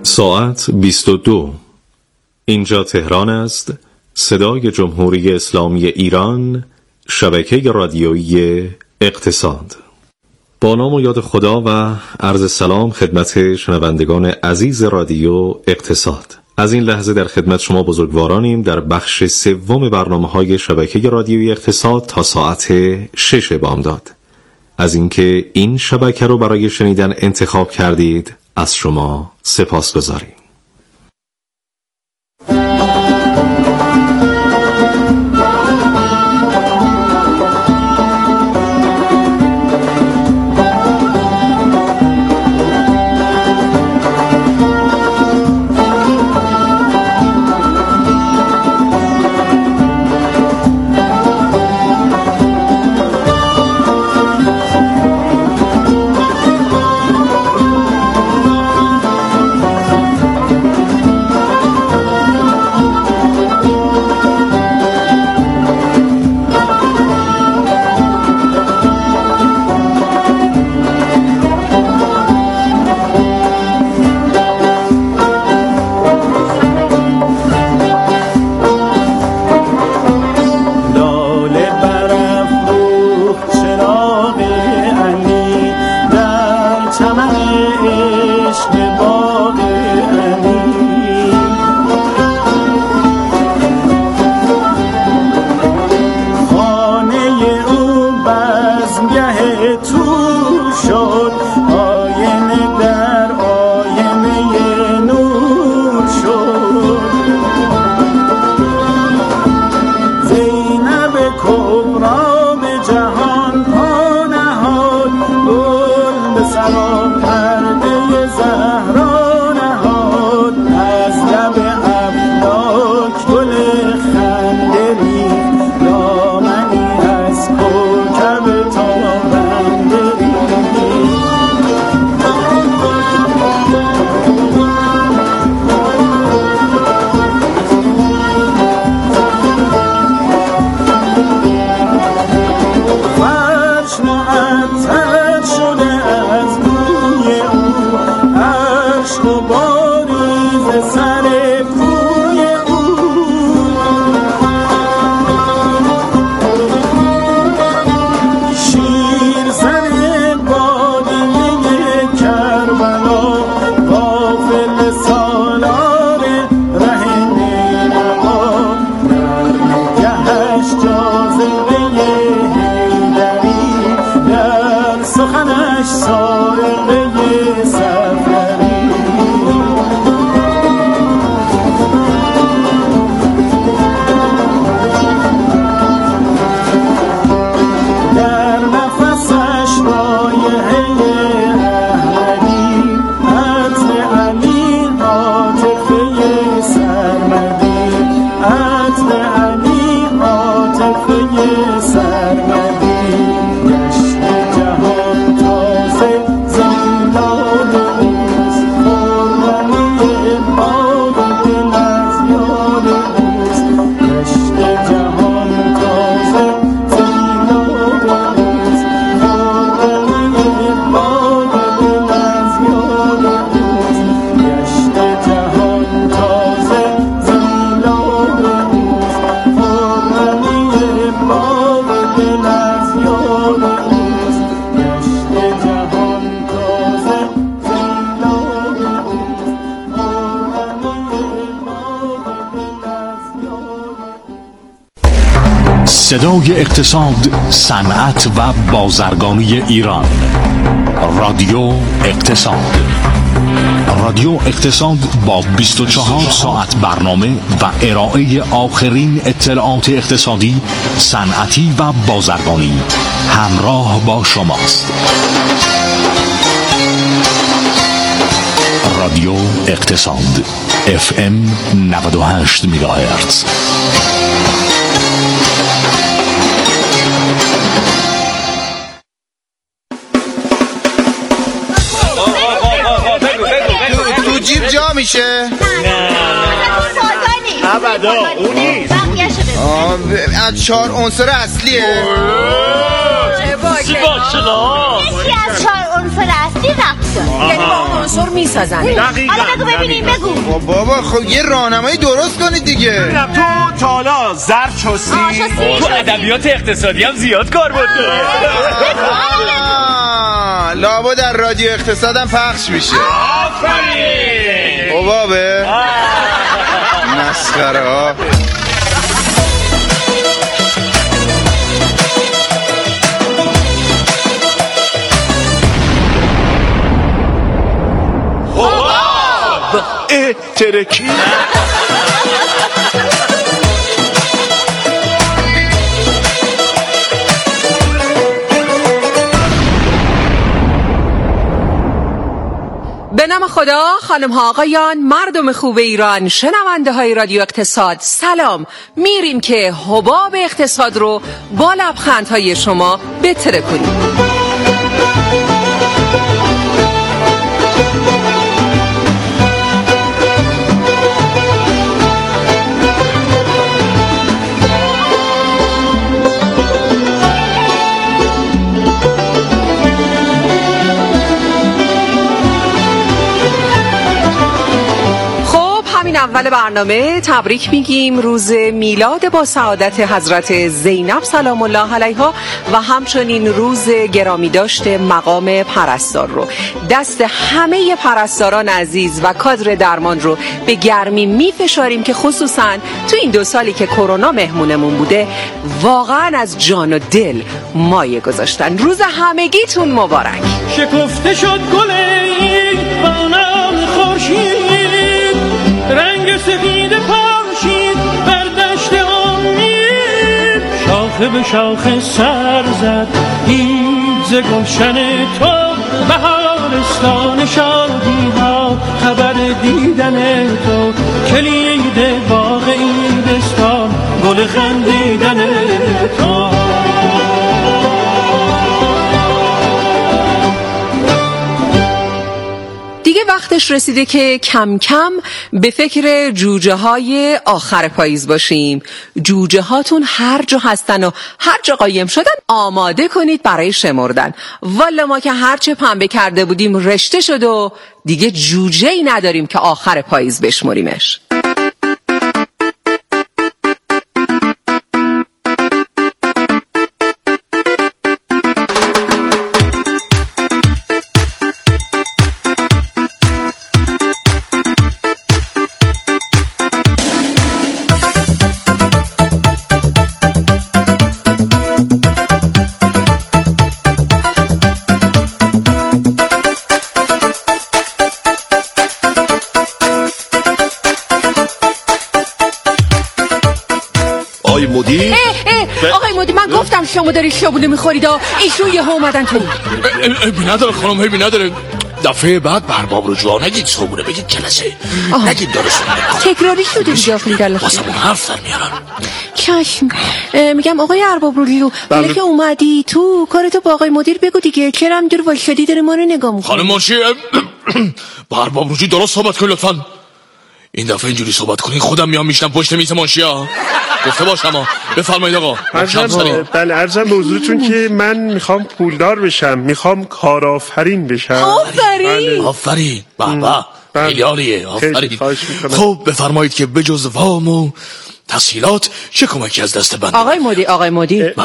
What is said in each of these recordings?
ساعت 22. اینجا تهران است، صدای جمهوری اسلامی ایران، شبکه رادیویی اقتصاد. با نام و یاد خدا و عرض سلام خدمت شنوندگان عزیز رادیو اقتصاد. از این لحظه در خدمت شما بزرگوارانیم در بخش سوم برنامه‌های شبکه رادیویی اقتصاد تا ساعت 6 بامداد. از اینکه این شبکه رو برای شنیدن انتخاب کردید از شما سپاسگزاریم. صدای اقتصاد، صنعت و بازرگانی ایران. رادیو اقتصاد. رادیو اقتصاد با 24 ساعت برنامه و ارائه آخرین اطلاعات اقتصادی، صنعتی و بازرگانی همراه با شماست. رادیو اقتصاد FM 98 مگاهرتز. تو جیب جا میشه؟ نه ابدا اون نیست. از 4 عنصر اصلیه. یکی از 4 عنصر اصلی شناسی رفت داره، یعنی با عنصر میسازن. حالا بگو ببینیم، بگو. بابا خب یه راهنمایی درست کنید دیگه. تو تالا زرد چستی تو ادبیات اقتصادی هم زیاد کار بود. لابا در رادیو اقتصادم پخش میشه. آفرین. بابا مسخره ها. ترکی به نام خدا، خانم ها آقایان، مردم خوب ایران، شنونده های رادیو اقتصاد، سلام. میریم که حباب اقتصاد رو با لبخندهای شما بتره کنیم. اول برنامه تبریک میگیم روز میلاد با سعادت حضرت زینب سلام الله علیها و همچنین روز گرامی داشته مقام پرستار رو. دست همه پرستاران عزیز و کادر درمان رو به گرمی میفشاریم که خصوصا تو این 2 سالی که کرونا مهمونمون بوده واقعا از جان و دل مایه گذاشتن. روز همگیتون مبارک. شکفته شد گل بانام خورشید، رنگ سفید پاشید بر دشت امید، شاخه به شاخه سر زد این ز گلشن تو، بهارستان شادی ها خبر دیدن تو، کلید باغ ایدستان گل خندیدن تو. وقتش رسیده که کم کم به فکر جوجه های آخر پاییز باشیم. جوجه هاتون هر جا هستن و هر جا قایم شدن آماده کنید برای شمردن. والا ما که هرچه پنبه کرده بودیم رشته شد و دیگه جوجه‌ای نداریم که آخر پاییز بشمریمش. آقای مدیر من گفتم شما داری شابونه میخورید ایشون یه اومدن تو. بی نداره خانم، بی نداره. دفعه بعد برباب رو جوا نگید صبونه، بگید جلسه، نگید درستون. تکراری شده دیگه آخری جلسه واسمون حرف در میارن. چشم. میگم آقای ارباب رو که اومدی تو کارتو با آقای مدیر بگو دیگه، چرا همینجور وایسادی داره ما رو نگاه میکنه. خانم منشی برباب رو درست صحبت کن لطفاً. این دفعه اینجوری صحبت کنین خودم میام میشنم پشت میز منشیا. گفته باشم بفرمایید آقا. بله عرضم به حضورتون که من میخوام پولدار بشم، میخوام کارآفرین بشم. آفرین بابا خیلی عالیه، آفرین. خب بفرمایید که بجز وام و تسهیلات چه کمکی از دست بنده؟ آقای مدیر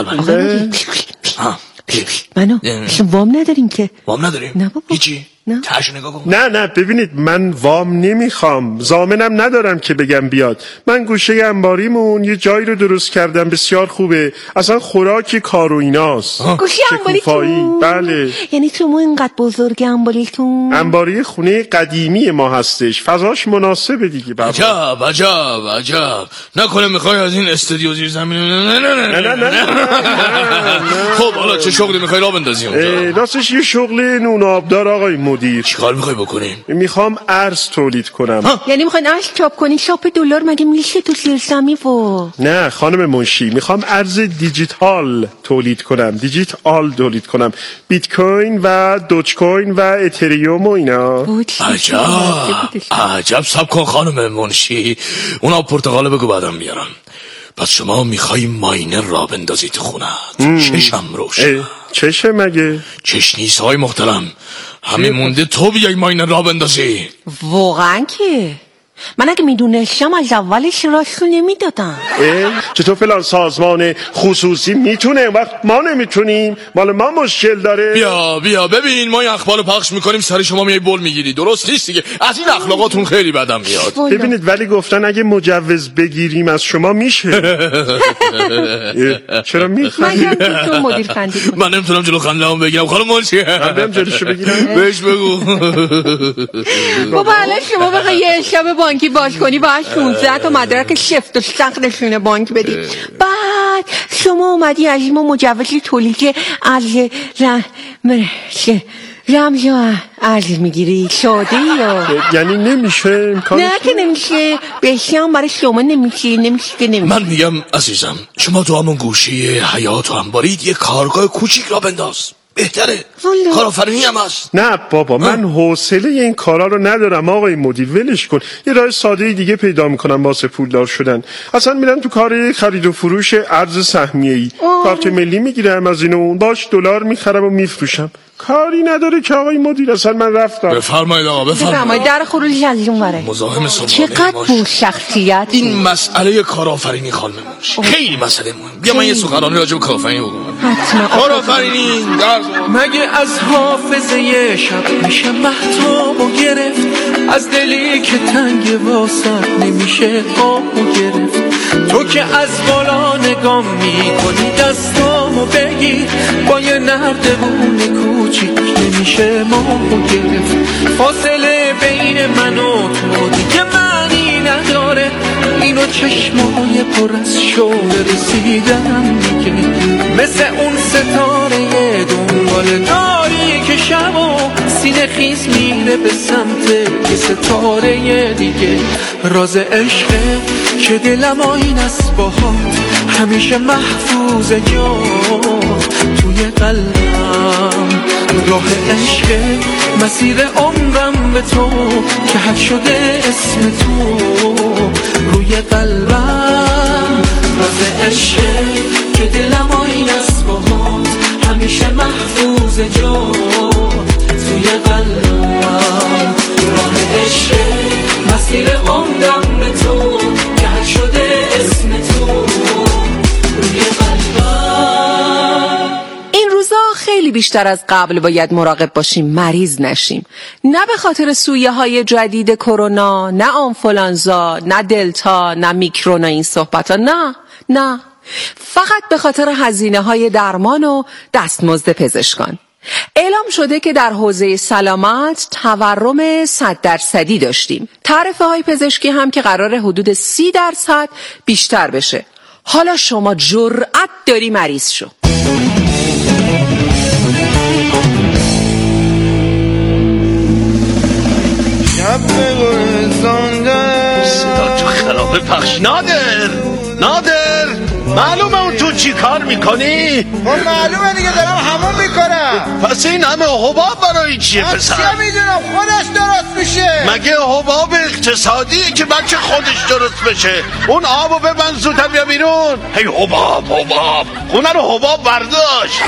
منو وام نداریم که. وام نداریم؟ نه بابا. هیچی؟ نه. تاشو نگاه کن. نه ببینید من وام نمیخوام، ضامنم ندارم که بگم بیاد. من گوشه انباریمون یه جایی رو درست کردم بسیار خوبه، اصلا خوراک کار و ایناست. گوشه انباریتون؟ بله. یعنی تو اینقدر بزرگ انباریتون؟ انباری خونه قدیمی ما هستش، فضاش مناسبه دیگه بابا. عجب نکنه میخوای از این استودیو زیر زمین؟ نه. خب حالا چه شغلی میخوای راه بندازی اونجا؟ راستش یه شغل نون آبدار آقای مدیر. چیکار میخوای بکنیم؟ میخوام ارز تولید کنم. یعنی میخواین ارز چاپ کنین؟ شاپ دلار مگه میشه تو زیرزمین و؟ نه خانم منشی، میخوام ارز دیجیتال تولید کنم. بیت کوین و دوج کوین و اتریوم و اینا. عجب سب کن خانم منشی، اونا پرتقاله بگو بعدم بیارم. پس شما میخوایی ماینر را بندازی تو خونت؟ چشم روشن. چشه مگه؟ چش نیست های محترم، همین مونده تو بیای ما این را بندازی. واقعا که من اگه میدونستم از اولش راست نمیدادم. چطور فلان سازمان خصوصی میتونه وقت ما نمیتونیم؟ مال ما مشکل داره. بیا ببین ما این اخبار رو پخش میکنیم سر شما میای بول میگیری. درست نیست دیگه. از این اخلاقاتون خیلی بدم میاد. ببینید ولی گفتن اگه مجوز بگیریم از شما میشه. چرا میخندید؟ من نمیتونم جلو خنده‌ام بگیرم خانم منشی. من برم جلوشو بگیرم. بهش بگو. بابا الان شما بخوای یه حساب بانکی باز کنی باید 16 تا مدرک شفت و سخت نشونه بانک بدی. بعد شما اومدی از ما مجوز تولید از رمز و ارز میگیری. ساده یا یعنی نمیشه؟ نه که نمیشه. بهشم برای شما نمیشه. من میگم عزیزم شما تو همون گوشه حیات و انبارید یه کارگاه کوچیک را بنداز. بهتره. کارآفرینی هم هست. نه بابا من حوصله این کارا رو ندارم آقای مدیر. ولش کن. یه راه ساده دیگه پیدا میکنم واسه پولدار شدن. اصلا میرم تو کار خرید و فروش ارز سهمیه‌ای. کارت ملی میگیرم از این و اون باش دلار میخرم و میفروشم. کاری نداره که آقای مدیر. اصلا من رفتم. بفرمایید آقا بفرمایید. در خروجی از اون وره. مزاحم صبحانه چقدر بو شخصیت. این مسئله کارآفرینی خانم منشی خیلی مسئله مهم. بیا من یه سخنرانی راجع به کارآفرینی بکنم. کارآفرینی مگه از حافظه شب میشه مهتابو گرفت، از دلی که تنگ واسط نمیشه آبو گرفت. تو که از بالا نگام میکنی دستامو بگیر، با یه نردبون کوچیک نمیشه ماهو گرفت. فاصله بین من و تو دیگه معنی نداره، اینو چشمای پر از شوق رسیدن میگه. مثل اون ستاره دنبال داری که شب و سینه خیز میره به سمت یه ستاره دیگه. راز عشقه که دلم آین است باهات، همیشه محفوظ جات توی قلبم. راه عشقه مسیر عمرم به تو که حک شده اسم تو روی قلبم. راز عشقه که دلم آین است باهات، همیشه محفوظ جات توی قلبم. راه عشقه مسیر عمرم به تو که حک شده اسم تو روی قلبم. این روزا خیلی بیشتر از قبل باید مراقب باشیم مریض نشیم. نه به خاطر سویه های جدید کرونا، نه آنفولانزا، نه دلتا، نه میکرون، این صحبت ها. نه فقط به خاطر هزینه های درمان و دستمزد پزشکان. اعلام شده که در حوزه سلامت تورم 100% داشتیم. تعرفه های پزشکی هم که قرار حدود 30% بیشتر بشه. حالا شما جرأت داری مریض شو. صدا تو خرابه پخش. نادر معلومه اون تو چی کار میکنی؟ معلومه دیگه دارم همون میکنم. پس این همه حباب برای چیه پسر؟ چه میدونم خودش درست میشه. مگه حباب اقتصادیه که بچه خودش درست بشه؟ اون آبو ببند زودتر بیا بیرون. هی حباب خونه رو حباب برداشت.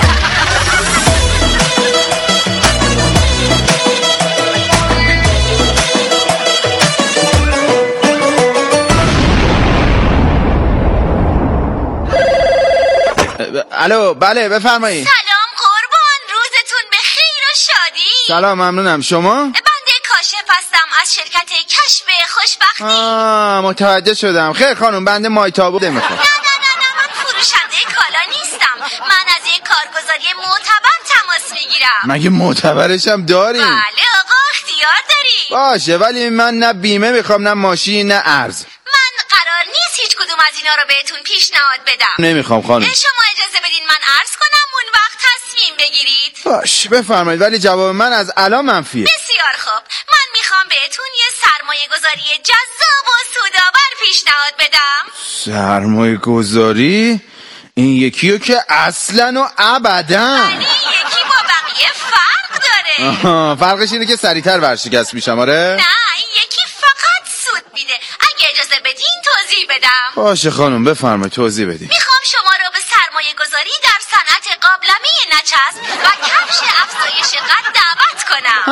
الو بله بفرمایید. سلام قربان، روزتون به خیر و شادی. سلام ممنونم. شما؟ بنده کاشف هستم از شرکت کشف خوشبختی. متوجه شدم. خیر خانم بنده مایتابو نمیخوام. نه من فروشنده کالا نیستم. من از یک کارگزاری معتبر تماس میگیرم. مگه معتبرش هم داری؟ بله آقا اختیار داری. باشه ولی من نه بیمه میخوام نه ماشین نه ارز. من قرار نیست هیچ کدوم از اینا رو بهتون پیشنهاد بدم. نمیخوام خانم. شما اجازه بدین من عرض کنم اون وقت تصمیم بگیرید. باش بفرمایید ولی جواب من از الان منفیه. بسیار خوب، من میخوام بهتون یه سرمایه گذاری جذاب و سودآور پیشنهاد بدم. سرمایه گذاری؟ این یکیو که اصلا و ابدا. ولی یکی با بقیه فرق داره. فرقش اینه که سریعتر ورشکست میشم. آره؟ نه این یکی فقط سود میده. اگه اجازه بدین توضیح بدم. باشه خانم بفرمایید توضیح بدین. میخوام شما رو به سرمایه گذاری در صنعت قابلمه نچسب و کفش افزایش قد دعوت کنم.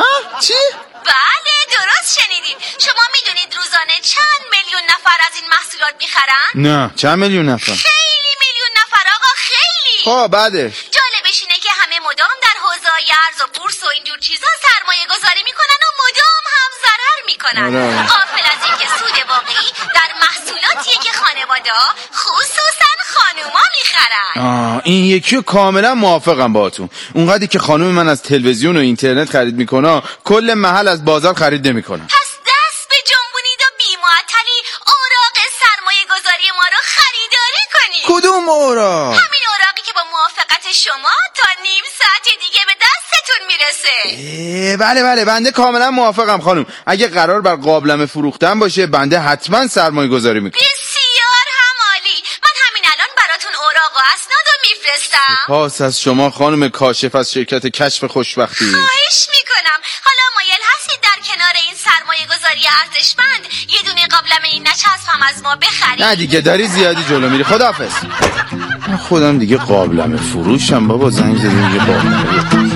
روزانه چند میلیون نفر از این محصولات میخرن؟ نه چند میلیون نفر؟ خیلی میلیون نفر آقا، خیلی. خب بعدش جالبش اینه که همه مدام در حوزه ارز و بورس و اینجور چیزا سرمایه گذاری میکنن و مدام هم ضرر میکنن، غافل از اینکه سود واقعی در محصولاتیه که خانواده‌ها خصوصا خانوما میخرن. این یکی کاملا موافقم باهاتون. اونقدری که خانم من از تلویزیون و اینترنت خرید میکنه کل محل از بازار خرید نمیکنه. پس دست به جنبونید و بی‌معطلی اوراق سرمایه گذاری ما رو خریداری کنید. کدوم اوراق؟ همین اوراقی که با موافقت شما تا نیم ساعت دیگه به دستتون میرسه. بله بنده کاملا موافقم خانم. اگه قرار بر قابلمه فروختن باشه بنده حتما سرمایه گذاری میکنم. بسیار هم عالی. من همین الان براتون اوراق و اسناد رو میفرستم. سپاس از شما خانم کاشف از شرکت کشف خوشبختی. خواهش میکنم. حالا مایل هستید در کنار این سرمایه گذاری ارزشمند یه دونه قابلمه این نچسب هم از ما بخرید؟ نه دیگه داری زیادی جلو میری. خداحافظ. من خودم دیگه قابلمه فروشم بابا. زنگ زدیم یه قابلمه.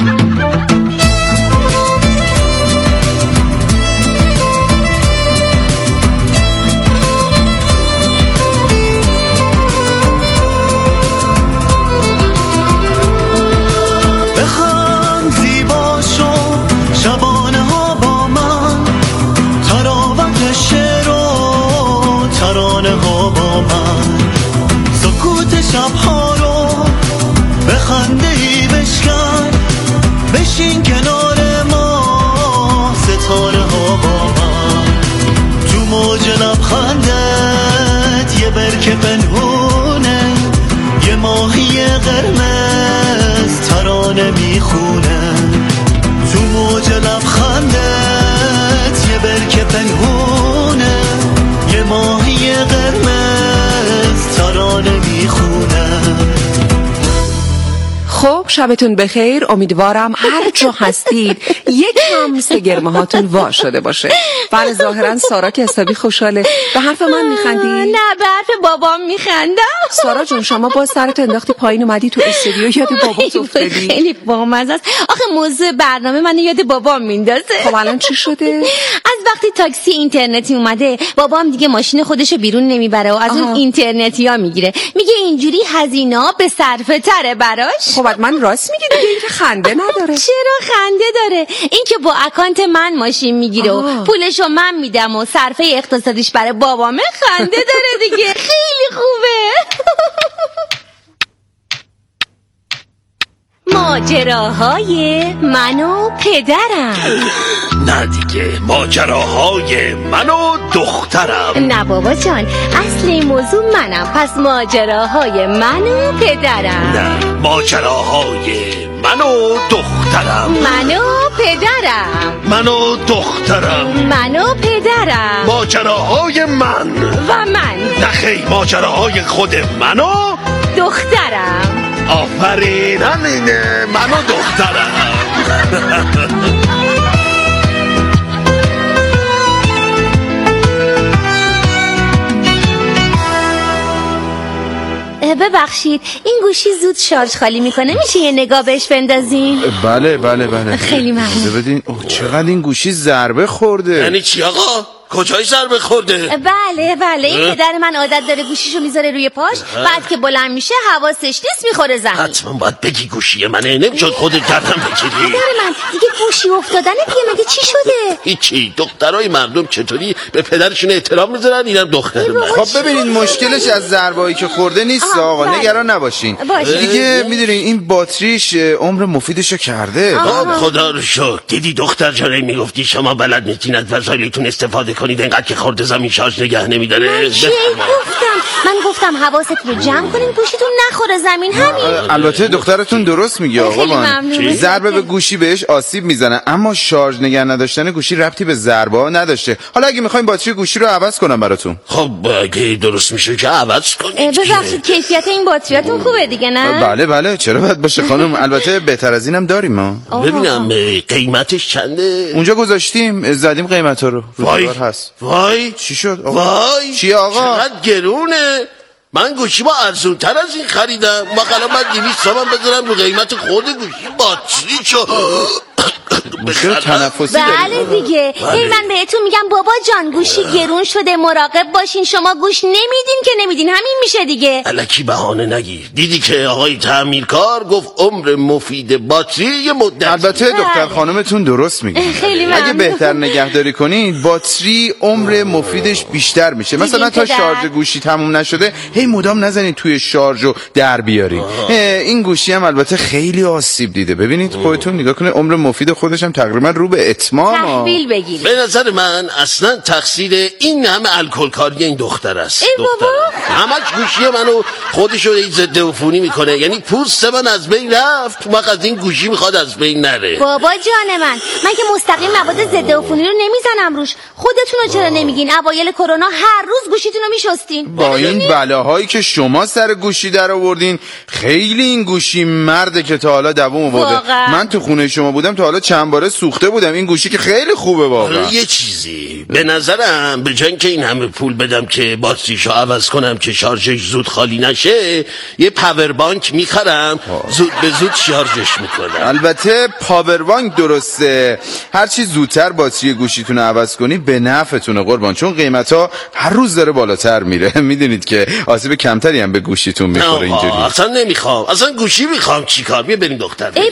شبها رو به خنده‌ای بشکن، بشین کنار ما ستاره ها با من، تو موج لبخندت یه برکه پنهونه، یه ماهی قرمز ترانه میخونه، تو موج لبخندت یه برکه پنهونه، یه ماهی قرمز ترانه میخونه. خب شبتون بخیر. امیدوارم هر جا هستید یکم سگرمه هاتون وا شده باشه. بله ظاهرا سارا که حسابی خوشحاله. به حرف من میخندی؟ نه به حرف بابام میخندم. سارا جون شما باز سرت انداختی پایین اومدی تو استودیو یاد بابات افتادی. خیلی بامزه است. آخه موضوع برنامه منو یاد بابام میندازه. خب الان چی شده؟ از وقتی تاکسی اینترنتی اومده بابام دیگه ماشین خودشو بیرون نمیبره و از اون اینترنتیا میگیره. میگه اینجوری هزینه‌ها به صرفه تره براش. خب من راست میگی دیگه. این که خنده نداره. چرا خنده داره؟ این که با اکانت من ماشین میگیره و پولشو من میدم و صرفه اقتصادیش برای بابامه خنده داره دیگه. خیلی خوبه. ماجراهای من و پدرم. نه دیگه ماجراهای من و دخترم. نه بابا جان اصل این موضوع منم. پس ماجراهای من و پدرم. نه ماجراهای من و دخترم. من و پدرم. من و دخترم. من و پدرم. ماجراهای من و من. نخیر ماجراهای خود من و دخترم. آفرین همینه من و دخترم. ببخشید این گوشی زود شارژ خالی میکنه، میشه یه نگاه بهش بندازین؟ بله خیلی ممنون. بدین. چقدر این گوشی ضربه خورده. یعنی چی آقا؟ کجای ضربه خورده؟ بله این پدر من عادت داره گوشیشو میذاره روی پاش، بعد که بلند میشه حواسش نیست میخوره زمین. حتما باید بگی گوشی منه، نمیشد خودت گردن بگیری. پدر من دیگه گوشی افتادنه دیگه، مگه چی شده؟ هیچی. دخترای مردم چطوری به پدرشون احترام میذارن، اینم دختر من. خب ببینین مشکلش از ضربه‌ای که خورده نیست آقا. نگران نباشین. دیگه میدونین این باتریش عمر مفیدشو کرده. خدا رو شکر. دیدی دختر جان میگفتی شما بلد نیستین از وسایلتون استفاده کنید، اینقدر که خورده زمین شارژ نگه نمیداره. من گفتم حواستون رو جمع کنین گوشیتون نخوره زمین. همین. البته دخترتون درست میگه آقا. ضربه به گوشی بهش آسیب میزنه، اما شارژ نگه نداشتن گوشی ربطی به ضربه ها نداشته. حالا اگه میخواین باتری گوشی رو عوض کنم براتون. خب اگه درست میشه که عوض کنید. ببخشید کیفیت این باتریاتون خوبه دیگه نه؟ بله چرا بد باشه خانم. البته بهتر از اینم داریم ما. ببینم قیمتش چنده؟ اونجا گذاشتیم زدیم قیمتا رو. وای هست. وای چی شد آقا؟ وای چی آقا؟ چقدر گرونه. من گوشی با ارزونتر از این خریدم. مثلا من 200 تومن بذارم رو قیمت خود گوشی، باتری شو مشکل تنفسی داری؟ بله دیگه. من بهتون میگم بابا جان گوشی گرون شده، مراقب باشین. شما گوش نمیدین که نمیدین، همین میشه دیگه. الکی بهانه نگیر. دیدی که آقای تعمیرکار گفت عمر مفید باتری یه مدت. البته دختر خانمتون درست میگه. اگه بهتر نگهداری کنید باتری عمر مفیدش بیشتر میشه. مثلا تا شارژ گوشی تموم نشده هی مدام نزنید توی شارژو در بیارید. این گوشی هم البته خیلی آسیب دیده. ببینید خودتون نگاه کنید، عمر مفید خودش هم تقریبا رو به اتمام. تحویل بگیرید. به نظر من اصلا تقصیر این همه الکل کاری این دختر است. همش گوشی منو خودشو ضد عفونی میکنه، یعنی پوست من از بین رفت، وقت این گوشی میخواد از بین نره. بابا جان من که مستقیم مواد ضد عفونی رو نمیزنم روش. خودتون رو چرا نمیگین؟ اوایل کرونا هر روز گوشیتون رو میشستین. با این بلاهایی که شما سر گوشی در آوردین، خیلی این گوشی مرده که تا حالا دووم آورده. من تو خونه شما بودم تا حالا چند باره سوخته بودم. این گوشی که خیلی خوبه واقعا. یه چیزی به نظرم به جای اینکه این همه پول بدم که باتریشو عوض کنم که شارژش زود خالی نشه، یه پاور بانک میخرم، زود به زود شارژش میکنم. البته پاور بانک درسته، هر چی زودتر باتری گوشیتون عوض کنی به نفعتونه قربان، چون قیمتا هر روز داره بالاتر میره. میدونید که آسیب کمتری هم به گوشیتون میخوره اینجوری. اصلا نمیخوام، اصلا گوشی میخوام. چیکار؟ بیا بریم دختر. ای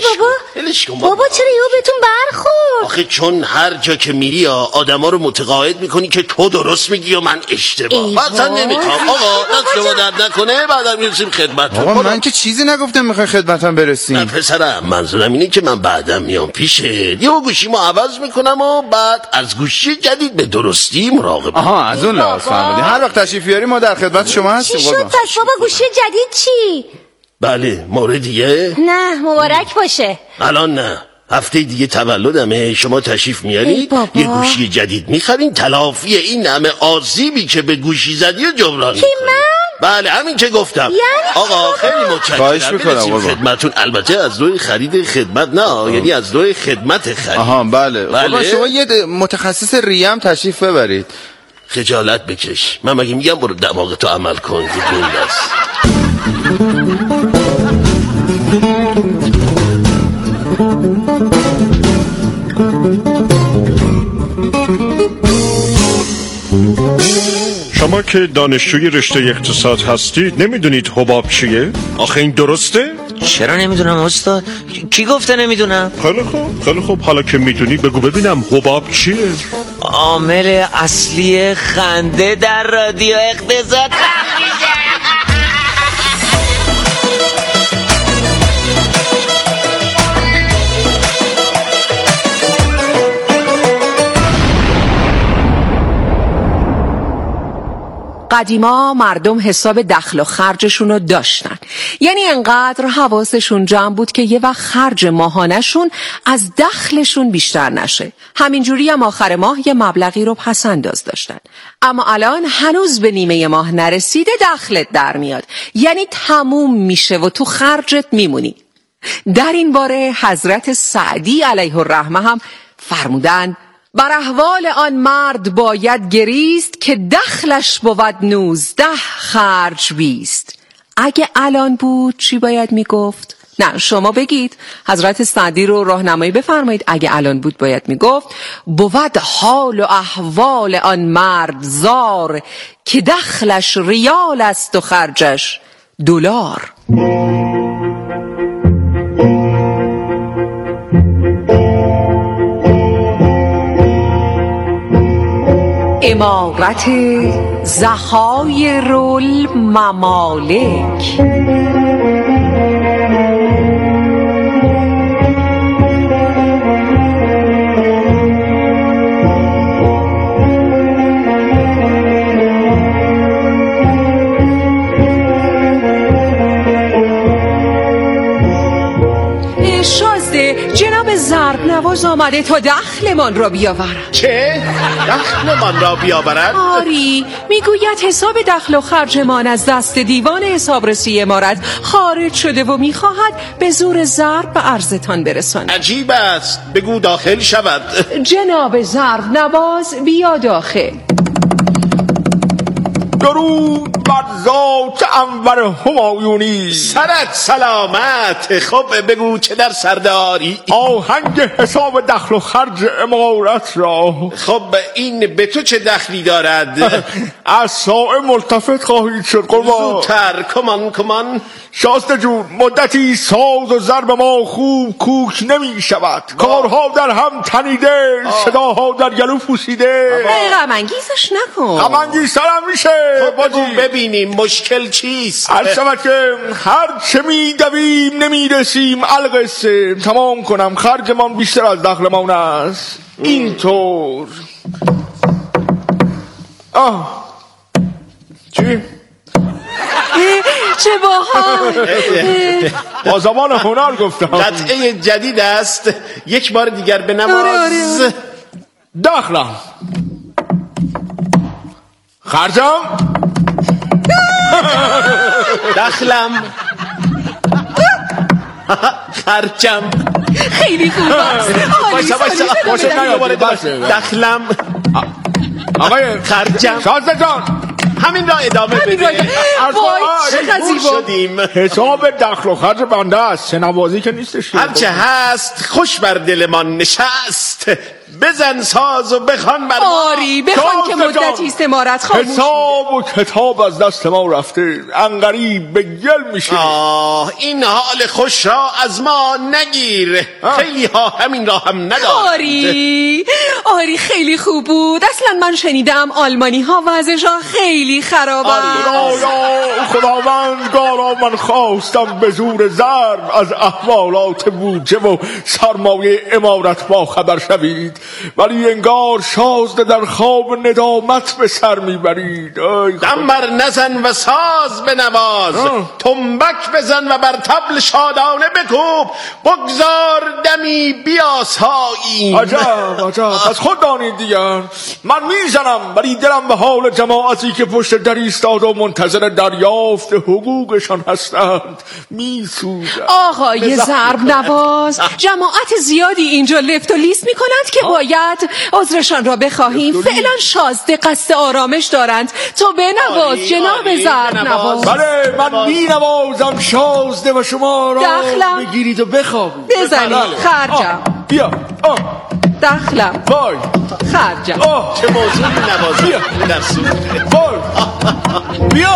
بابا چرا یهو بهتون برخورد؟ آخه چون هر جا که میری آدما رو متقاعد میکنی که تو درست میگی و من اشتباه. اصلا نمیخوام. آقا دست شما درد نکنه، بعدم میرسیم خدمتتون. آقا من که چیزی نگفتم میخوای خدمتم برسیم. پسرم منظورم اینه که من بعدم میام پیشت، یه گوشیمو عوض میکنم و بعد از گوشی جدید به درستی مراقب. آها از اون لحاظ فهمیدی. هر وقت تشریف بیاری ما در خدمت شما هستیم. چی شد پس بابا؟ گوشی جدید چی؟ بله موردیه؟ نه مبارک باشه. الان نه، هفته دیگه تولدمه، شما تشریف میارید یه گوشی جدید میخرین، تلافی این همه آسیبی که به گوشی زدی و جبران کی من؟ بله همین که گفتم. آقا خیلی متشکرم. خواهش میکنم خدمتتون. البته از روی خرید خدمت نه، یعنی از روی خدمت خرید. آها بله. شما یه متخصص ریه هم تشریف ببرید. خجالت بکش. من مگه میگم برو دماغتو عمل کن که دون دست. شما که دانشجوی رشته اقتصاد هستید نمیدونید حباب چیه؟ آخه این درسته؟ چرا نمیدونم استاد؟ کی گفته نمیدونم؟ خیلی خوب حالا که میدونی بگو ببینم حباب چیه؟ عامل اصلی خنده در رادیو اقتصاد. قدیما مردم حساب دخل و خرجشون رو داشتن، یعنی انقدر حواسشون جمع بود که یه وقت خرج ماهانشون از دخلشون بیشتر نشه. همینجوری هم آخر ماه یه مبلغی رو پس انداز داشتن. اما الان هنوز به نیمه ماه نرسیده دخلت در میاد، یعنی تموم میشه و تو خرجت میمونی. در این باره حضرت سعدی علیه الرحمه هم فرمودن بر احوال آن مرد باید گریست که دخلش بود 19 خرج 20. اگه الان بود چی باید میگفت؟ نه شما بگید. حضرت سعدی رو راهنمایی بفرمایید. اگه الان بود باید میگفت بود حال و احوال آن مرد زار که دخلش ریال است و خرجش دلار. امارت ذخایر الممالک. جناب ضربنواز آمده تا دخلمان را بیاورد. چه؟ دخلمان را بیاورد؟ آری، میگوید حساب دخل و خرجمان از دست دیوان حسابرسی امارت خارج شده و میخواهد به زور ضرب به عرضتان برساند. عجیب است، بگو داخل شود. جناب ضربنواز بیا داخل. درود بر ذات انور همایونی. سرت سلامت. خب بگو چه در سرداری؟ آهنگ حساب دخل و خرج امارت را. خب این به تو چه دخلی دارد؟ از سائه ملتفت خواهید شد قربان. زودتر کمان. شاسته جون مدتی ساز و ضرب ما خوب کوک نمی شود. کارها در هم تنیده، صداها در گلو پوسیده. غم انگیزش نکن. غم انگیزترم میشه. خب ببینیم مشکل چیست؟ البته که هر چه می دویم نمی رسیم القصه. تمام کنم خرجمان بیشتر از دخلمان است. اینطور. چی؟ چه باحال. با زبان هنر گفتم. قطعه جدید است. یک بار دیگر بنواز. دخلم، خرجم، دخلم، خرجم. خیلی خوب است. باشه. دخلم، آقای خرجم. شازده جان همین را ادامه بده. شدیم. حساب دخل و خرج بنده است. سنوازی که نیستش. هرچه هست خوش بر دلمان نشست. بزن ساز و بخوان بر ما. آری بخوان که مدتی است امارت خاموش. حساب و کتاب از دست ما رفته. انقریب به گل میشه. این حال خوش را از ما نگیر. خیلی ها همین را هم ندارند. آری خیلی خوب بود. اصلا من شنیدم آلمانی ها وضعشان خیلی خراب است. خداوندگارا من خواستم به زور ضرب از احوالات بودجه و سرمایه امارت با خبر شوید، ولی انگار شازده در خواب ندامت به سر میبرید. دم بر نزن و ساز بنواز. تنبک بزن و بر طبل شادانه بکوب. بگذار دمی بیاساییم. عجب از خود دانید دیگر. من میزنم ولی دلم به حال جماعتی که پشت در ایستاد و منتظر دریافت حقوقشان هستند میسوزد. آقای ضرب نواز، جماعت زیادی اینجا لفت و لیست میکنند که باید عذرشان را بخواهیم. فعلا شازده قصد آرامش دارند. تو بنواز جناب ضرب نواز. بله من مینوازم شازده و شما را بگیرید و بخوابید. بزنید. خرجم. بیا. دخلم. وای. خرجم. چه موضوعی نوازم. بیا. در سوخته. وای. بیا.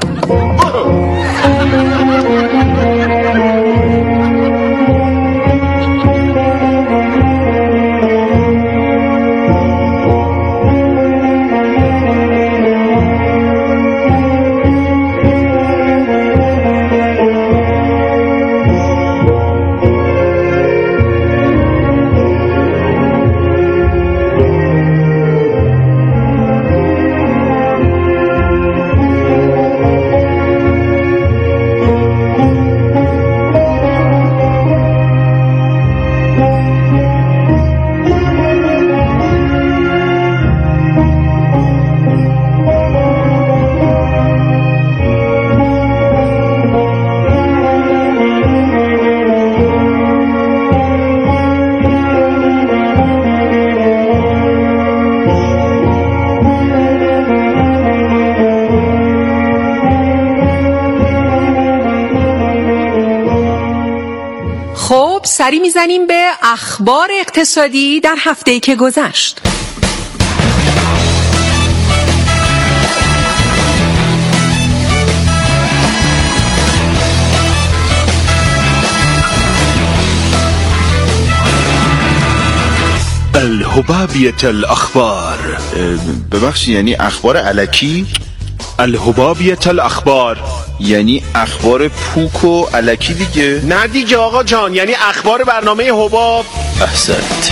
سری میزنیم به اخبار اقتصادی در هفته‌ای که گذشت. الهبابیة الاخبار. ببخشید یعنی اخبار الکی؟ الهبابیة الاخبار یعنی اخبار پوک و الکی دیگه؟ نه دیگه آقا جان، یعنی اخبار برنامه حباب. احسنت.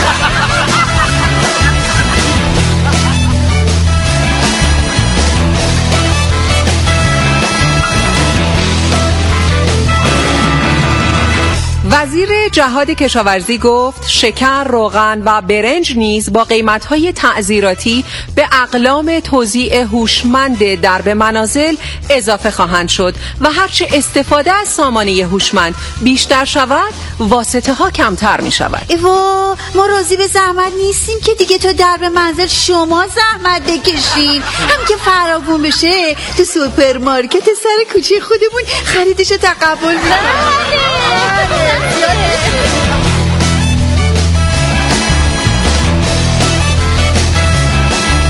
وزیر جهاد کشاورزی گفت شکر، روغن و برنج نیز با قیمت‌های تعزیراتی به اقلام توزیع هوشمند درب منازل اضافه خواهند شد و هرچه استفاده از سامانه هوشمند بیشتر شود واسطه ها کمتر می شود. ایوا ما راضی به زحمت نیستیم که دیگه تا درب منزل شما زحمت بکشین. هم که فراوون بشه تو سوپرمارکت سر کوچه خودمون خریدشو تقبل می‌کنیم.